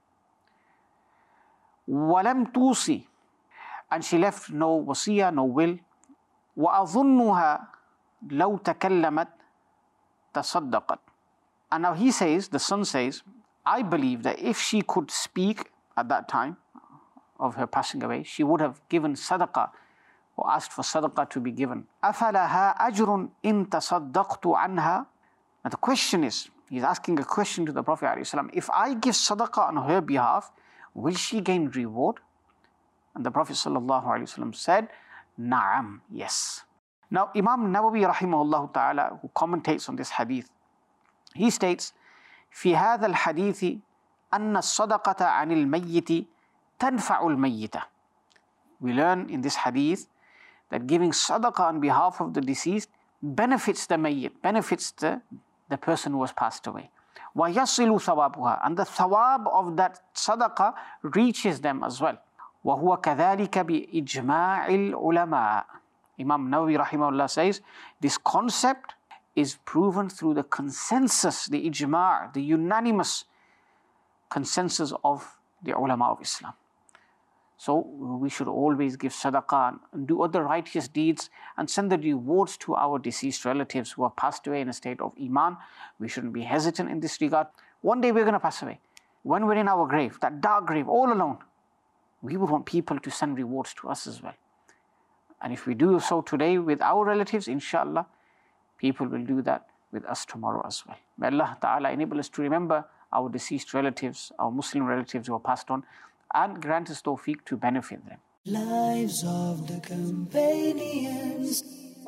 S4: Walam tusi, and she left no wasiya, no will. Wa adhunnuha law takallamat tasaddaqat. And now he says, the son says, I believe that if she could speak at that time of her passing away, she would have given sadaqah or asked for sadaqah to be given. أَفَلَهَا أَجْرٌ إِن تَصَدَّقْتُ عَنْهَا. Now the question is, he's asking a question to the Prophet ﷺ, if I give sadaqah on her behalf, will she gain reward? And the Prophet ﷺ said, Na'am, yes. Now Imam Nawawi rahimahullah ta'ala, who commentates on this hadith, he states, في هذا الحديث أن الصدقة عن الميت تنفع الميت. We learn in this hadith that giving sadaqah on behalf of the deceased benefits the mayyit, benefits the, the person who has passed away. وَيَصِلُ ثَوَابُهَا, and the thawab of that sadaqah reaches them as well. وَهُوَ كَذَلِكَ بِإِجْمَاعِ الْعُلَمَاءِ. Imam Nawawi rahimahullah says, this concept is proven through the consensus, the ijma', the unanimous consensus of the ulama of Islam. So we should always give sadaqah and do other righteous deeds and send the rewards to our deceased relatives who have passed away in a state of iman. We shouldn't be hesitant in this regard. One day we're going to pass away. When we're in our grave, that dark grave, all alone, we would want people to send rewards to us as well. And if we do so today with our relatives, inshallah, people will do that with us tomorrow as well. May Allah Ta'ala enable us to remember our deceased relatives, our Muslim relatives who are passed on, and grant us tawfiq to benefit them.
S1: Lives of the companions,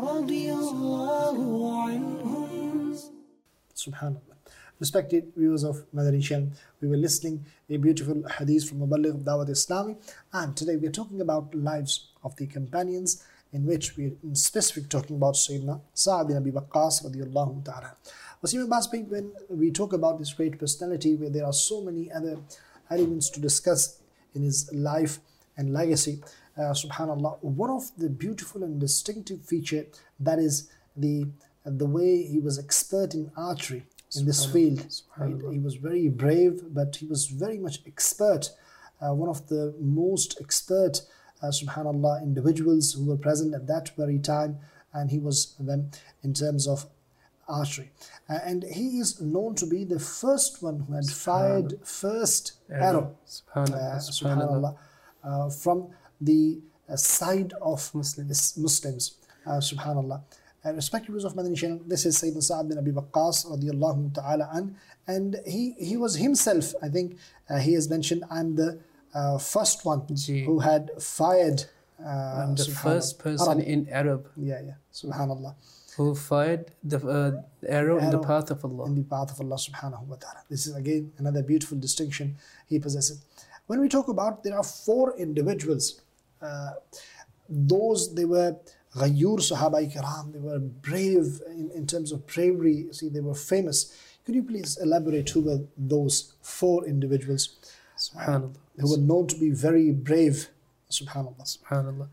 S1: radiyallahu anhum.
S2: Subhanallah. Respected viewers of Madani Channel, we were listening a beautiful hadith from Muballigh of Dawat Islami, and today we are talking about lives of the companions, in which we are in specific talking about Sayyidina Sa'ad bin Abi Waqqas radiyallahu ta'ala. Wasim Abbas, when we talk about this great personality, where there are so many other elements to discuss in his life and legacy, uh, subhanallah, one of the beautiful and distinctive feature, that is the the way he was expert in archery in this field. Right? He was very brave, but he was very much expert, uh, one of the most expert uh, subhanallah individuals who were present at that very time, and he was them in terms of archery. Uh, and he is known to be the first one who had fired first arrow,
S3: Subhanallah,
S2: uh,
S3: subhanallah.
S2: subhanallah, uh, from the uh, side of
S3: Muslims.
S2: Muslims, uh, subhanallah. Uh, respected viewers of Madani Channel, this is Sayyidina Sa'ad bin Abi Waqqas radiyallahu ta'ala an, and he, he was himself, I think uh, he has mentioned, I'm the uh, first one
S3: Gee.
S2: who had fired uh,
S3: I'm the
S2: subhanallah,
S3: first person
S2: Arab.
S3: in Arab
S2: Yeah, yeah, subhanallah.
S3: who fired the uh, arrow in the
S2: Arrow
S3: path of Allah.
S2: In the path of Allah subhanahu wa ta'ala. This is again another beautiful distinction he possesses. When we talk about, there are four individuals, uh, those they were Ghayur Sahaba Ikram, they were brave in, in terms of bravery. See, they were famous. Could you please elaborate who were those four individuals
S3: Subhanallah.
S2: uh, who were known to be very brave? Subhanallah.
S3: Subhanallah.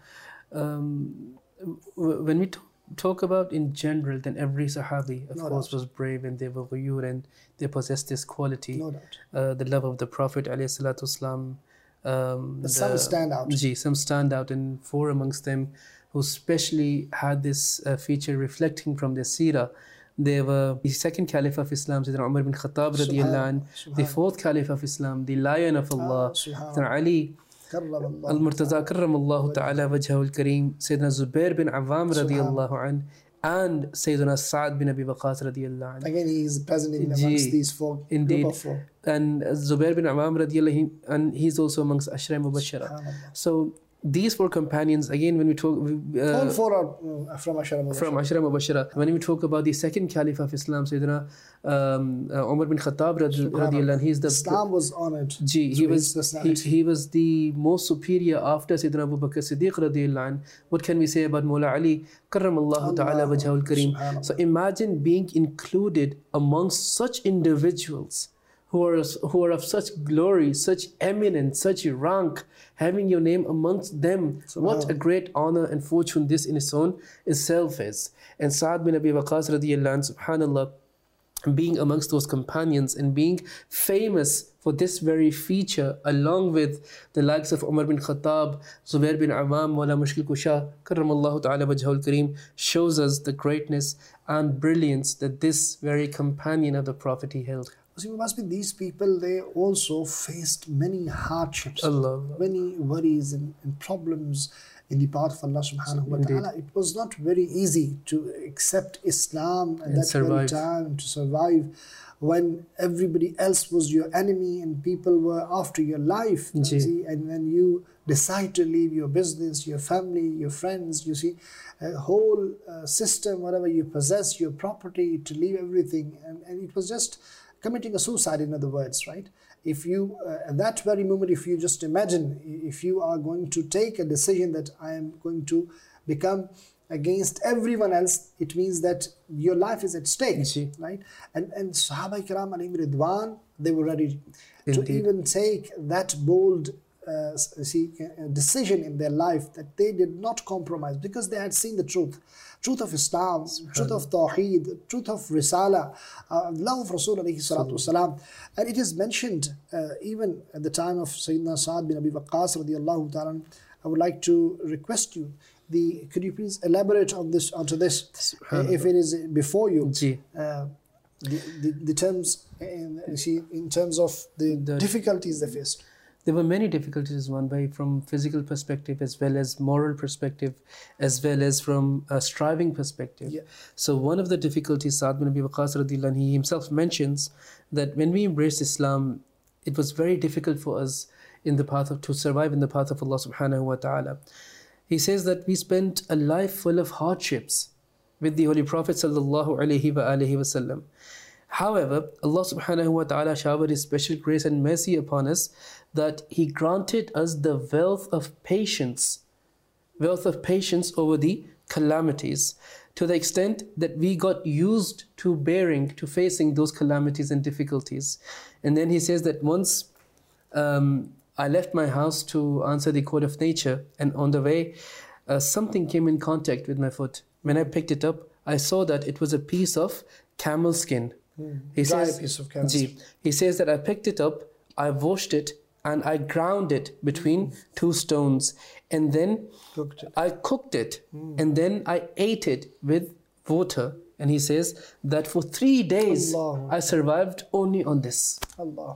S3: Um, w- when we talk, talk about in general, then every Sahabi, of
S2: No
S3: course,
S2: doubt.
S3: was brave, and they were ghayur, and they possessed this quality.
S2: No doubt.
S3: Uh, the love of the Prophet alayhi salatu wasalam. Um,
S2: But some stand out.
S3: Gee, some stand out, and four amongst them who specially had this uh, feature reflecting from their seerah. They were the second Caliph of Islam, Sayyidina Umar bin Khattab radiallahu anh, the fourth Caliph of Islam, the Lion of Allah,
S2: Subhanallah.
S3: Sayyidina Ali
S2: Karramallahu
S3: Al-Murtaza karramallahu ta'ala wajhahu al-kareem, Sayyidina Zubair bin Awam radiallahu anh, and Sayyidina Sa'ad bin Abi Waqqas radiallahu anh.
S2: Again, he is present in
S3: Gee,
S2: amongst these four
S3: indeed.
S2: group of four.
S3: And Zubair bin Awam radiallahu anh, and he's also amongst Ashra Mubashara.
S2: Subhanallah.
S3: So these four companions, again, when we talk uh,
S2: All four are uh, from Ashara
S3: from Ashra Mubashara, when we talk about the second Caliph of Islam, Sayyidina um, uh, Umar bin Khattab radi- radiallahu anh, he's the
S2: Islam was honored.
S3: Gee, he
S2: through
S3: was
S2: his
S3: he,
S2: personality.
S3: he was the most superior after Sayyidina Abu Bakr Siddiq radiallahu anh. What can we say about Mawla Ali karramallahu ta'ala
S2: Allah,
S3: wajhahu al-kareem?
S2: subhanallah.
S3: So imagine being included amongst such individuals who are who are of such glory, such eminence, such rank, having your name amongst them. What a great honor and fortune this in its own itself is. And Sa'ad bin Abi Waqqas radiallahu anh, subhanallah, being amongst those companions and being famous for this very feature, along with the likes of Umar bin Khattab, Zubair bin Awam, Mawla Mushkil Kusha, karramallahu ta'ala wajhahu al-kareem, shows us the greatness and brilliance that this very companion of the Prophet he held.
S2: So it must be these people, they also faced many hardships,
S3: Allah.
S2: many worries and, and problems in the path of Allah subhanahu wa
S3: Indeed.
S2: ta'ala. It was not very easy to accept Islam at
S3: And
S2: that very
S3: survive.
S2: time, to survive when everybody else was your enemy and people were after your life. You
S3: Ji.
S2: see, and when you decide to leave your business, your family, your friends, you see, a whole uh, system, whatever you possess, your property, to leave everything. And, and it was just committing a suicide, in other words, right? If you, uh, at that very moment, if you just imagine, if you are going to take a decision that I am going to become against everyone else, it means that your life is at stake,
S3: See.
S2: right? And and Sahaba Ikram alayhim Ridwan, they were ready to
S3: Indeed.
S2: even take that bold uh, see, uh, decision in their life, that they did not compromise because they had seen the truth. truth of Islam, truth of Tawheed, truth of Risala, uh, love of Rasul alayhi salatu wasalam. And it is mentioned uh, even at the time of Sayyidina Sa'ad bin Abi Waqqas radiallahu ta'ala. I would like to request you, the could you please elaborate on this onto this, uh, if it is before you, uh, the, the, the terms in, in terms of the, the difficulties they faced.
S3: There were many difficulties, one by from physical perspective as well as moral perspective, as well as from a striving perspective.
S2: Yeah.
S3: So one of the difficulties, Sa'ad bin Abi Waqqas radhiyallahu anhu, he himself mentions that when we embraced Islam, it was very difficult for us in the path of to survive in the path of Allah subhanahu wa ta'ala. He says that we spent a life full of hardships with the Holy Prophet sallallahu alaihi wa alihi wasallam. However, Allah subhanahu wa ta'ala showered His special grace and mercy upon us, that He granted us the wealth of patience, wealth of patience over the calamities, to the extent that we got used to bearing, to facing those calamities and difficulties. And then he says that once um, I left my house to answer the call of nature, and on the way, uh, something came in contact with my foot. When I picked it up, I saw that it was a piece of camel skin.
S2: Mm.
S3: He
S2: Dry
S3: says,
S2: piece of camel skin.
S3: He says that I picked it up, I washed it, and I ground it between mm. two stones, and then
S2: cooked it.
S3: I cooked it,
S2: mm.
S3: and then I ate it with water. And he says that for three days
S2: Allah.
S3: I survived only on this.
S2: Allah.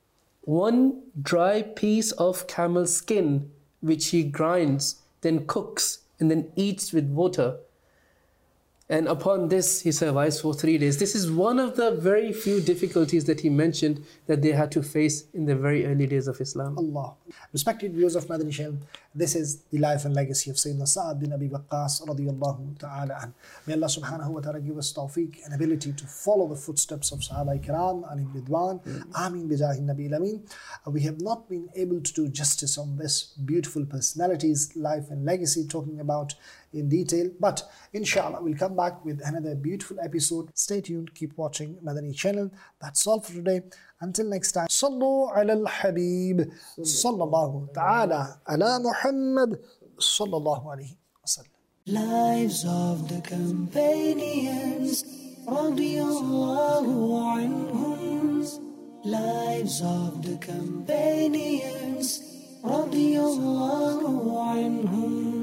S3: One dry piece of camel skin, which he grinds, then cooks, and then eats with water. And upon this, he survives for three days. This is one of the very few difficulties that he mentioned that they had to face in the very early days of Islam.
S2: Allah. Respected viewers of Madani Channel, this is the life and legacy of Sayyidina Sa'ad bin Abi Waqqas radiyallahu ta'ala an. May Allah subhanahu wa ta'ala give us tawfiq and ability to follow the footsteps of Sahaba Ikram, alayhim ridwan, ameen bijahi nabi amin. We have not been able to do justice on this beautiful personality's life and legacy, talking about in detail, but inshallah we'll come back with another beautiful episode. Stay tuned, keep watching Madani Channel. That's all for today. Until next time, Sallu ala al-Habib, sallallahu ta'ala ala Muhammad, sallallahu alayhi wa sallam.
S1: Lives of the companions, radiyallahu anhum. Lives of the companions, radiyallahu anhum.